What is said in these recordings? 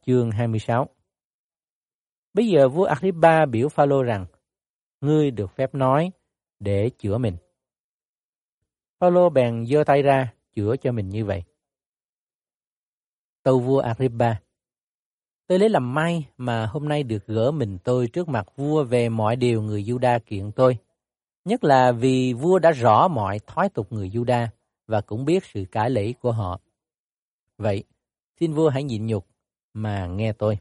chương 26. Bây giờ vua Agrippa biểu Phao-lô rằng, ngươi được phép nói để chữa mình. Phao-lô bèn giơ tay ra chữa cho mình như vậy. Tâu vua Agrippa, tôi lấy làm may mà hôm nay được gỡ mình tôi trước mặt vua về mọi điều người Giu-đa kiện tôi, nhất là vì vua đã rõ mọi thói tục người Giu-đa và cũng biết sự cải lẫy của họ. Vậy, xin vua hãy nhịn nhục mà nghe tôi.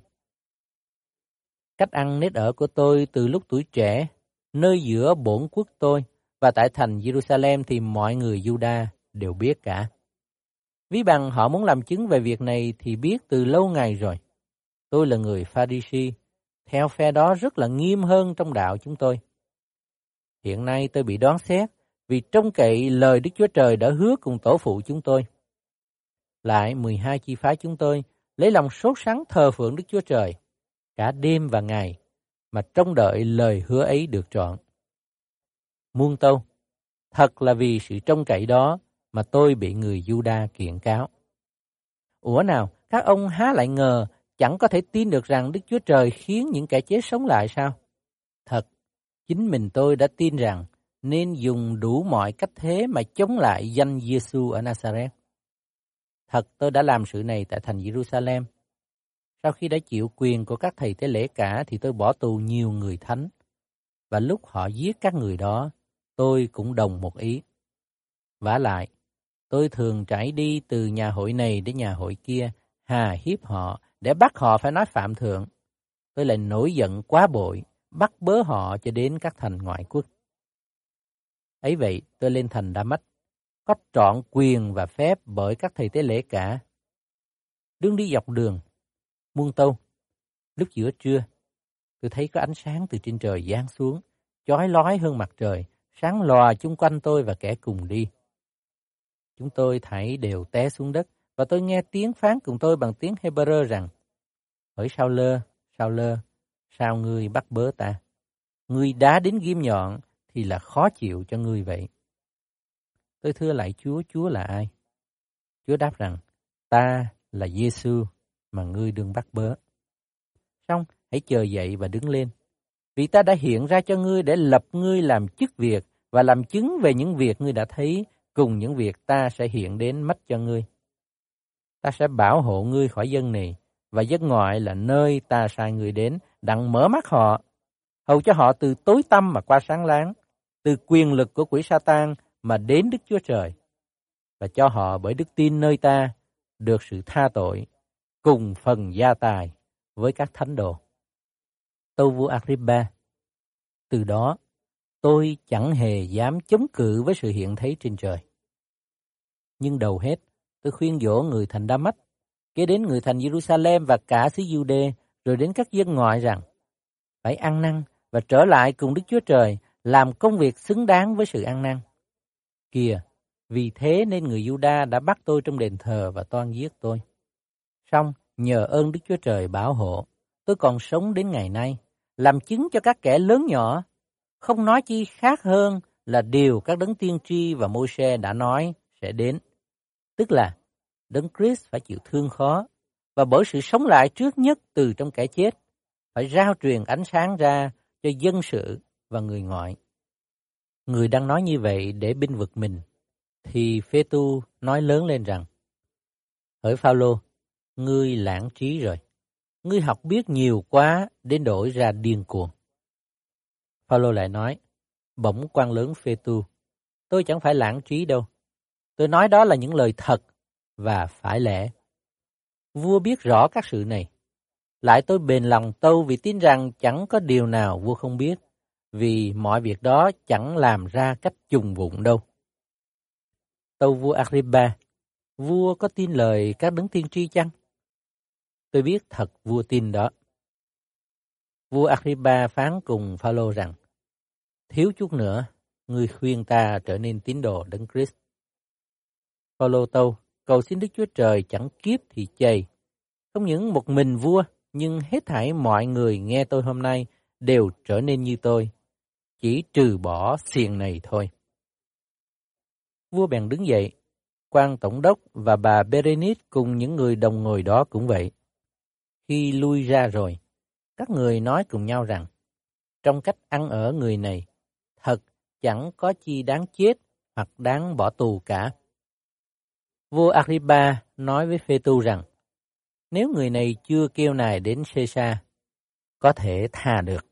Cách ăn nết ở của tôi từ lúc tuổi trẻ, nơi giữa bổn quốc tôi và tại thành Jerusalem thì mọi người Giu-đa đều biết cả. Ví bằng họ muốn làm chứng về việc này thì biết từ lâu ngày rồi. Tôi là người Pha-ri-si, theo phe đó rất là nghiêm hơn trong đạo chúng tôi. Hiện nay tôi bị đoán xét vì trông cậy lời Đức Chúa Trời đã hứa cùng tổ phụ chúng tôi. Lại 12 chi phái chúng tôi lấy lòng sốt sắng thờ phượng Đức Chúa Trời cả đêm và ngày mà trông đợi lời hứa ấy được trọn. Muôn tâu, thật là vì sự trông cậy đó mà tôi bị người Giu-đa kiện cáo. Ủa nào, các ông há lại ngờ chẳng có thể tin được rằng Đức Chúa Trời khiến những kẻ chết sống lại sao? Thật, chính mình tôi đã tin rằng nên dùng đủ mọi cách thế mà chống lại danh Giê-xu ở Nazareth. Thật, tôi đã làm sự này tại thành Jerusalem. Sau khi đã chịu quyền của các thầy tế lễ cả thì tôi bỏ tù nhiều người thánh. Và lúc họ giết các người đó, tôi cũng đồng một ý. Vả lại, tôi thường trải đi từ nhà hội này đến nhà hội kia, hà hiếp họ để bắt họ phải nói phạm thượng. Tôi lại nổi giận quá bội, bắt bớ họ cho đến các thành ngoại quốc. Ấy vậy, tôi lên thành Đa-mách, có trọn quyền và phép bởi các thầy tế lễ cả. Đương đi dọc đường, muôn tâu, lúc giữa trưa, tôi thấy có ánh sáng từ trên trời giáng xuống, chói lói hơn mặt trời, sáng lòa chung quanh tôi và kẻ cùng đi. Chúng tôi thảy đều té xuống đất, và tôi nghe tiếng phán cùng tôi bằng tiếng Hebrew rằng, hỡi Sao lơ, sao ngươi bắt bớ ta? Ngươi đá đến ghim nhọn thì là khó chịu cho ngươi vậy. Tôi thưa lại Chúa, Chúa là ai? Chúa đáp rằng, ta là Giê-xu mà ngươi đương bắt bớ. Xong, hãy chờ dậy và đứng lên. Vì ta đã hiện ra cho ngươi để lập ngươi làm chức việc và làm chứng về những việc ngươi đã thấy cùng những việc ta sẽ hiện đến mắt cho ngươi. Ta sẽ bảo hộ ngươi khỏi dân này và dân ngoại là nơi ta sai ngươi đến, đặng mở mắt họ, hầu cho họ từ tối tăm mà qua sáng láng, từ quyền lực của quỷ Sa-tan mà đến Đức Chúa Trời, và cho họ bởi đức tin nơi ta được sự tha tội, cùng phần gia tài với các thánh đồ. Tâu vua Agrippa, từ đó tôi chẳng hề dám chống cự với sự hiện thấy trên trời. Nhưng đầu hết, tôi khuyên dỗ người thành Đa-mách, kế đến người thành Jerusalem và cả xứ Giu-đê, rồi đến các dân ngoại rằng, phải ăn năn và trở lại cùng Đức Chúa Trời, làm công việc xứng đáng với sự ăn năn. Kìa, vì thế nên người Giu-đa đã bắt tôi trong đền thờ và toan giết tôi. Song nhờ ơn Đức Chúa Trời bảo hộ, tôi còn sống đến ngày nay, làm chứng cho các kẻ lớn nhỏ, không nói chi khác hơn là điều các đấng tiên tri và Môi-se đã nói sẽ đến. Tức là đấng Christ phải chịu thương khó, và bởi sự sống lại trước nhất từ trong kẻ chết, phải rao truyền ánh sáng ra cho dân sự và người ngoại. Người đang nói như vậy để binh vực mình, thì Phê-tu nói lớn lên rằng, hỡi Phao-lô, ngươi lãng trí rồi, ngươi học biết nhiều quá đến đổi ra điên cuồng. Phao-lô lại nói, bỗng quan lớn Phê-tu, tôi chẳng phải lãng trí đâu, tôi nói đó là những lời thật và phải lẽ. Vua biết rõ các sự này, lại tôi bền lòng tâu vì tin rằng chẳng có điều nào vua không biết, vì mọi việc đó chẳng làm ra cách trùng vụng đâu. Tâu vua Agrippa, vua có tin lời các đấng tiên tri chăng? Tôi biết thật vua tin đó. Vua Agrippa phán cùng Phao-lô rằng, thiếu chút nữa, ngươi khuyên ta trở nên tín đồ đấng Christ. Phao-lô tâu, cầu xin Đức Chúa Trời chẳng kiếp thì chày. Không những một mình vua, nhưng hết thảy mọi người nghe tôi hôm nay đều trở nên như tôi, chỉ trừ bỏ xiềng này thôi. Vua bèn đứng dậy, quan tổng đốc và bà Berenice cùng những người đồng ngồi đó cũng vậy. Khi lui ra rồi, các người nói cùng nhau rằng, trong cách ăn ở người này, thật chẳng có chi đáng chết hoặc đáng bỏ tù cả. Vua Agrippa nói với Phê-tu rằng, nếu người này chưa kêu nài đến Xê-sa, có thể tha được.